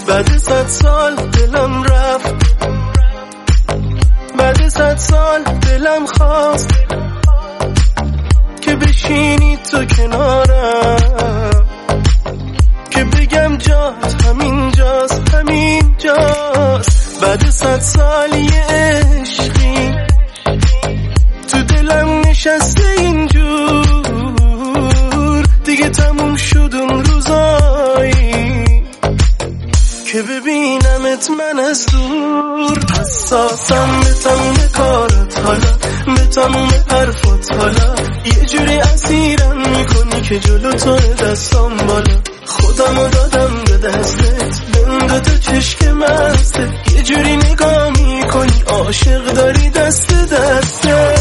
بعد 100 سال دلم رفت، بعد 100 سال دلم خواست که بشینی تو کنارم، که بگم جات همین جاست، همین جاست. بعد 100 سال یه عشقی تو دلم نشسته اینجور، دیگه تموم شد اون روزایی که ببینمت من از دور. حساسم به تموم کارت حالا، به تموم حرفات حالا، یه جوری اسیرم میکنی که جلو تو دستام بالا. خودمو دادم به دستت، بند تو چشک مستت، یه جوری نگاه میکنی عاشق داری دست دستت.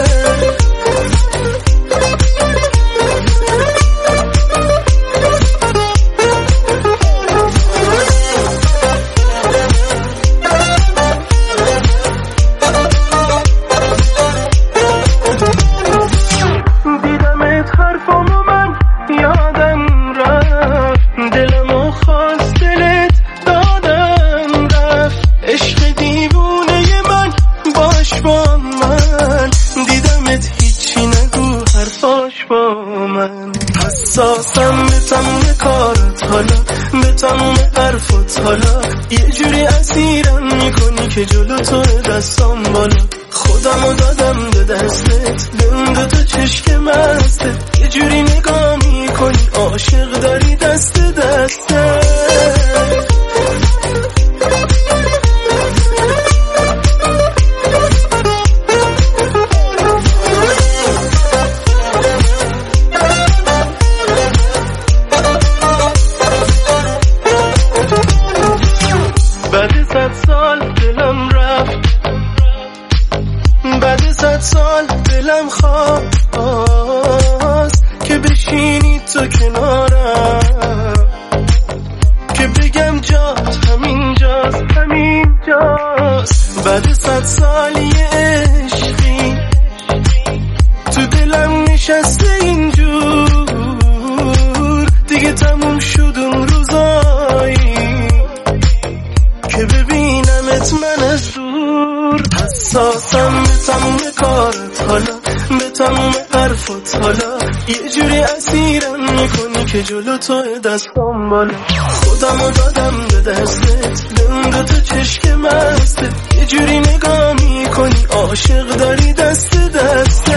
حساسم به تموم کارت حالا، به تموم حرفات حالا، یه جوری اسیرم میکنی که جلو تو دستام بالا. خودمو دادم به دستت، بند تو چشک مستت، یه جوری نگاه میکنی عاشق داری دست دستت. بعد 100 سال دلم رفت، بعد 100 سال دلم خواست که بشینی تو کنارم، که بگم جات همین جاست، همین جاست. بعد 100 سال یه عشقی تو دلم نشسته اینجور، دیگه تموم شد اون روزایی که ببینمت من از دور. حساسم به تموم کارت حالا، به تموم حرفات حالا، یه جوری اسیرم میکنی که جلو تو دستام بالا. خودمو دادم به دستت، بند تو چشک مستت، یه جوری نگاه میکنی عاشق داری دست دست.